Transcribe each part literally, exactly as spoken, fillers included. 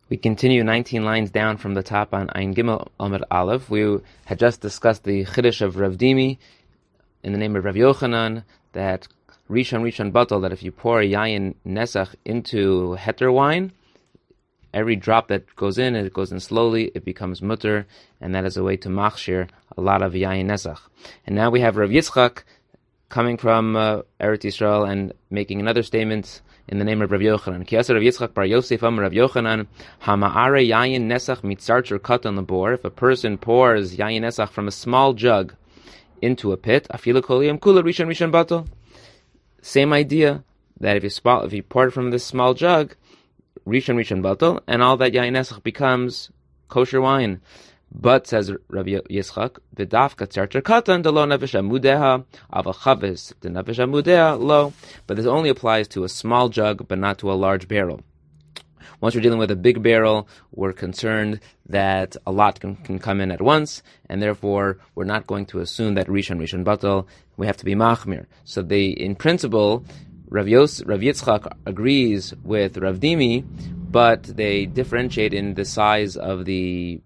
We continue nineteen lines down from the top on Ein Gimel Amud Aleph. We had just discussed the Chiddush of Rav Dimi in the name of Rav Yochanan, that Rishon Rishon Batal, that if you pour a Yayin Nesach into Heter wine, every drop that goes in, it goes in slowly, it becomes mutter, and that is a way to machshir a lot of Yayin Nesach. And now we have Rav Yitzchak coming from uh, Eretz Yisrael and making another statement in the name of Rav Yochanan. Ki Rav Yitzchak bar Yosef Amar Rav Yochanan, Hama'are Yayin Nesach mitzarcher katan labor. If a person pours Yayin Nesach from a small jug into a pit, afilu kol yom kula rishon rishon batal. Same idea, that if you, sp- if you pour it from this small jug, rishon rishon batal, and all that Yayin Nesach becomes kosher wine. But, says Rabbi Yitzchak, v'dafka tzarcher katan de lo nefesh amudeha, aval chaves de nefesh amudeha lo. But this only applies to a small jug, but not to a large barrel. Once we're dealing with a big barrel, we're concerned that a lot can, can come in at once, and therefore we're not going to assume that rishon rishon batal. We have to be machmir. So they, in principle, Rav, Yos, Rav Yitzchak agrees with Rav Dimi, but they differentiate in the size of the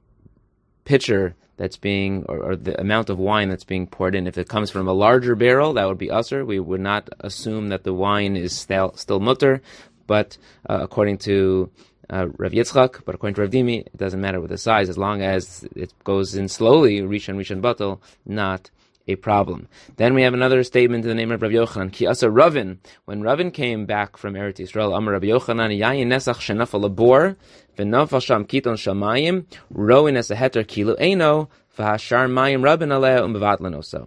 pitcher that's being, or, or the amount of wine that's being poured in. If it comes from a larger barrel, that would be usher. We would not assume that the wine is still, still mutter, but uh, according to uh, Rav Yitzchak, but according to Rav Dimi, it doesn't matter with the size, as long as it goes in slowly, rishon rishon batal, not a problem. Then we have another statement in the name of Rav Yochanan. Ki asa Ravin, when Ravin came back from Eretz Yisrael, Amar Rav Yochanan, Yayin Nesach shenafal labor, v'nafal sham kiton shamayim, roin es a heter kilu eino, v'hashar mayim Rabin aleh umbevatlan oso.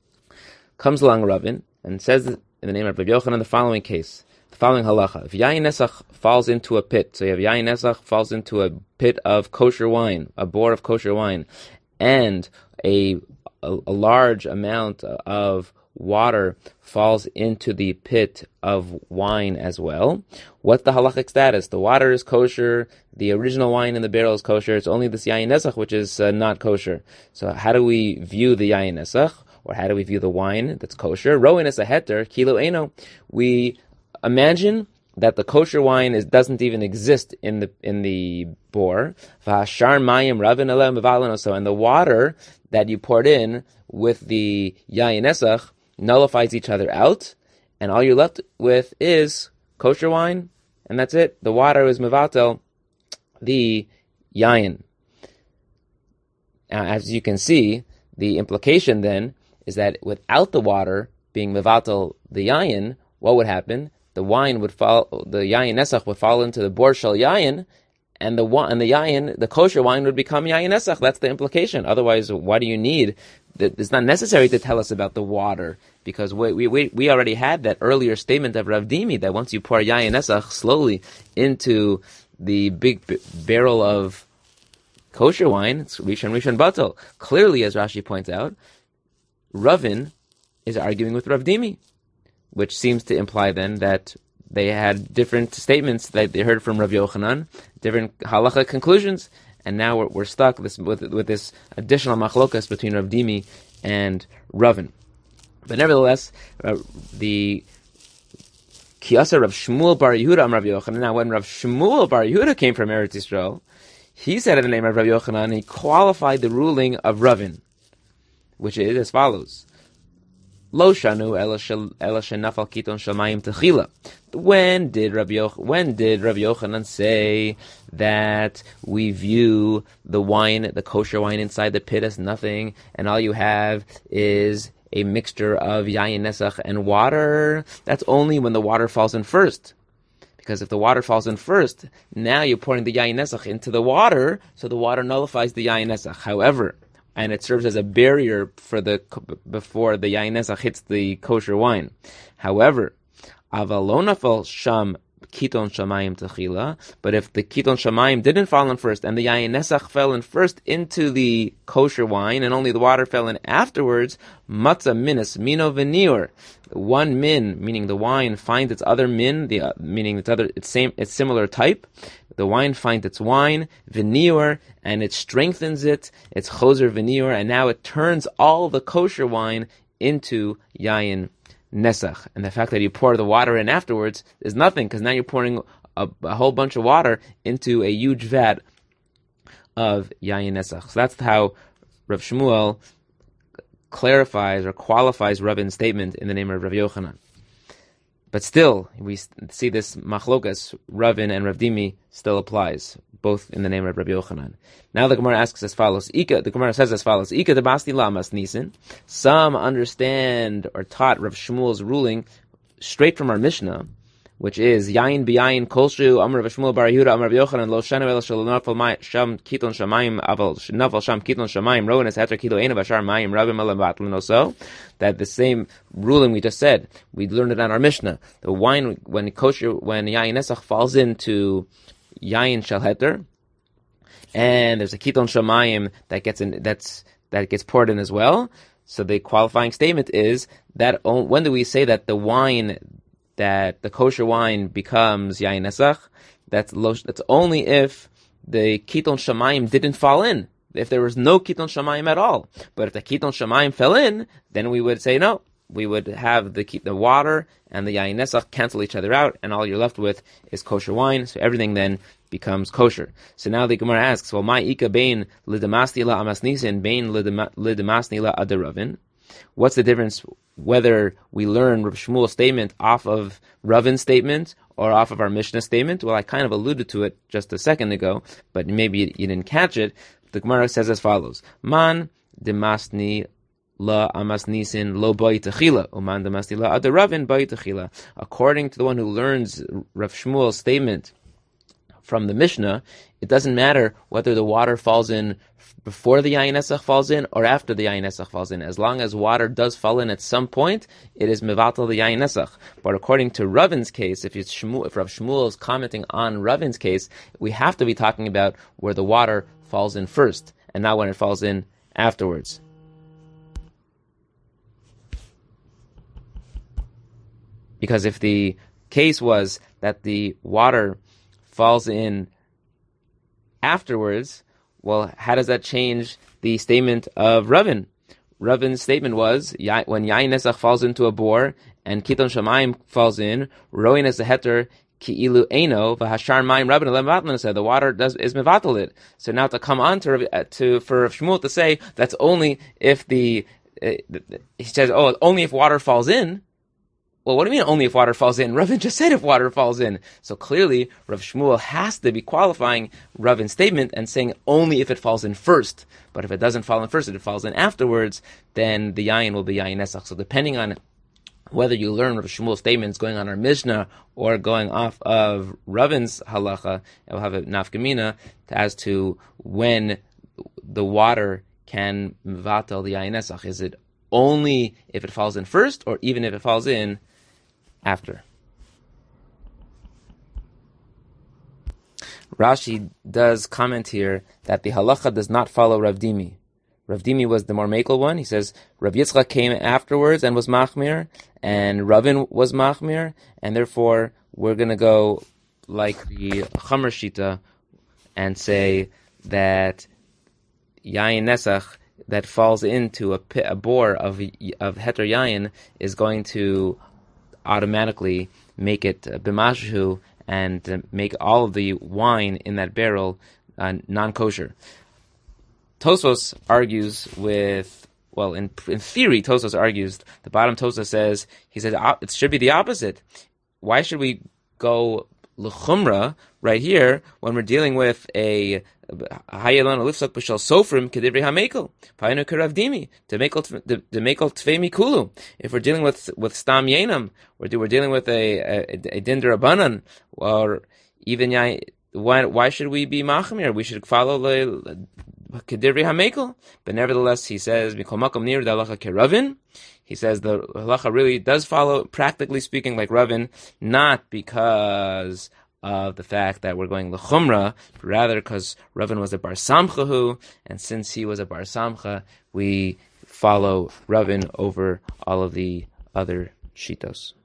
Comes along Ravin and says in the name of Rav Yochanan the following case, the following halacha. If Yayin Nesach falls into a pit, so you have Yayin Nesach falls into a pit of kosher wine, a bore of kosher wine, and a A, a large amount of water falls into the pit of wine as well. What's the halachic status? The water is kosher, the original wine in the barrel is kosher, it's only this Yayin Nesach which is uh, not kosher. So how do we view the Yayin Nesach? Or how do we view the wine that's kosher? Roin es a heter, kilo eno. We imagine that the kosher wine is doesn't even exist in the in the bore. V'hashar mayim Rabin aleh umbevatlan oso. And the water that you poured in with the Yayin Nesach nullifies each other out, and all you're left with is kosher wine, and that's it. The water is mevatel the Yayin. Now, as you can see, the implication then is that without the water being mevatel the Yayin, what would happen? The wine would fall, the Yayin Nesach would fall into the bor shel Yayin, and the and the Yayin, the kosher wine would become Yayin Nesach. That's the implication. Otherwise, why do you need? It's not necessary to tell us about the water, because we we we already had that earlier statement of Rav Dimi that once you pour Yayin Nesach slowly into the big b- barrel of kosher wine, it's rishon rishon batal. Clearly, as Rashi points out, Ravin is arguing with Rav Dimi, which seems to imply then that they had different statements that they heard from Rav Yochanan, different halacha conclusions, and now we're, we're stuck this, with with this additional machlokas between Rav Dimi and Ravin. But nevertheless, uh, the Kiyasa Rav Shmuel bar Yehuda am Rav Yochanan. Now, when Rav Shmuel bar Yehuda came from Eretz Yisrael, he said in the name of Rav Yochanan, he qualified the ruling of Ravin, which is as follows. Lo shanu ela shenafal kiton shamayim techila. When did Rabbi Yoch- when did Rabbi Yochanan say that we view the wine, the kosher wine inside the pit as nothing, and all you have is a mixture of Yayin Nesach and water? That's only when the water falls in first. Because if the water falls in first, now you're pouring the Yayin Nesach into the water, so the water nullifies the Yayin Nesach. However, and it serves as a barrier for the before the Yayin Nesach hits the kosher wine. However, avalonafal sham kiton shamayim techila. But if the kiton shamayim didn't fall in first, and the Yayin Nesach fell in first into the kosher wine, and only the water fell in afterwards, matzah minas mino v'niur. One min, meaning the wine, finds its other min, the uh, meaning its other, its same, its similar type. The wine finds its wine, v'niur, and it strengthens it, it's choser v'niur, and now it turns all the kosher wine into Yayin Nesach. And the fact that you pour the water in afterwards is nothing, because now you're pouring a, a whole bunch of water into a huge vat of yayin nesach. So that's how Rav Shmuel clarifies or qualifies Ravin's statement in the name of Rav Yochanan. But still, we see this machlokas, Ravin and Rav Dimi, still applies, both in the name of Rabbi Yochanan. Now the Gemara asks as follows, Ika, the Gemara says as follows, Ika de basti lamas nisin. Some understand or taught Rav Shmuel's ruling straight from our Mishnah, which is Yayin b'yayin kolshu Amar Rav Shmuel bar Yehuda Amar Rav Yochanan lo shanu el shel nafal sham kiton shamayim aval nafal sham kiton shamayim rowan es heter kilo ein v'ashar mayim rabim alabatlin also. That the same ruling we just said, we learned it on our Mishnah. The wine when kosher when yayin nesach falls into yayin shel heter, and there's a kiton shamayim that gets in that's that gets poured in as well. So the qualifying statement is that when do we say that the wine that the kosher wine becomes yayin nesach? That's lo, that's only if the kiton shamayim didn't fall in. If there was no kiton shamayim at all. But if the kiton shamayim fell in, then we would say no. We would have the the water and the yayin nesach cancel each other out, and all you're left with is kosher wine. So everything then becomes kosher. So now the Gemara asks, well, my ika bein lidamasni la amasnisin bein lidamasni la adaravin. What's the difference whether we learn Rav Shmuel's statement off of Ravin's statement or off of our Mishnah statement? Well, I kind of alluded to it just a second ago, but maybe you, you didn't catch it. The Gemara says as follows: Man demasni la amasnisin lo ba'itachila, uman demasni la adaravin ba'itachila. According to the one who learns Rav Shmuel's statement from the Mishnah, it doesn't matter whether the water falls in before the yayin nesach falls in or after the yayin nesach falls in. As long as water does fall in at some point, it is mevatel the yayin nesach. But according to Ravin's case, if it's Shmuel, if Rav Shmuel is commenting on Ravin's case, we have to be talking about where the water falls in first, and not when it falls in afterwards. Because if the case was that the water falls in afterwards, well, how does that change the statement of Ravin? Ravin's statement was, when yayin nesach falls into a bore and kiton shamayim falls in, roin as a heter ki'ilu eino v'hashar mayim Rabin levatlan said the water does is mevatel it. So now to come on to to for Rav Shmuel to say that's only if the uh, he says oh only if water falls in. Well, what do you mean only if water falls in? Ravin just said if water falls in. So clearly, Rav Shmuel has to be qualifying Ravin's statement and saying only if it falls in first. But if it doesn't fall in first, if it falls in afterwards, then the yayin will be yayin nesach. So depending on whether you learn Rav Shmuel's statements going on our Mishnah or going off of Ravin's halacha, it will have a nafkamina as to when the water can mevatel the yayin nesach. Is it only if it falls in first, or even if it falls in after? Rashi does comment here that the halacha does not follow Rav Dimi. Rav Dimi was the more makel one. He says Rav Yitzchak came afterwards and was machmir, and Ravin was machmir, and therefore we're going to go like the Chamer Shita and say that yayin nesach that falls into a, pit, a bore of of heter yayin is going to automatically make it uh, b'mashu and uh, make all of the wine in that barrel uh, non-kosher. Tosfos argues with, well, in in theory, Tosfos argues, the bottom Tosfos says, he said it should be the opposite. Why should we go l'chumra right here when we're dealing with a hayelon alifsak b'shal sofrim kedivrei hamekel pa'inu kerav dimi to mekel to mekel tvei mikulu. If we're dealing with with stam yenam, we're we're dealing with a a, a din derabanan, or even yai. Why why should we be machmir? We should follow the kedivrei hamekel. But nevertheless, he says mikol makom nir dalacha keravin. He says the halacha really does follow, practically speaking, like Ravin, not because of the fact that we're going l'chumra, but rather because Ravin was a bar samchahu, and since he was a bar samcha, we follow Ravin over all of the other shitos.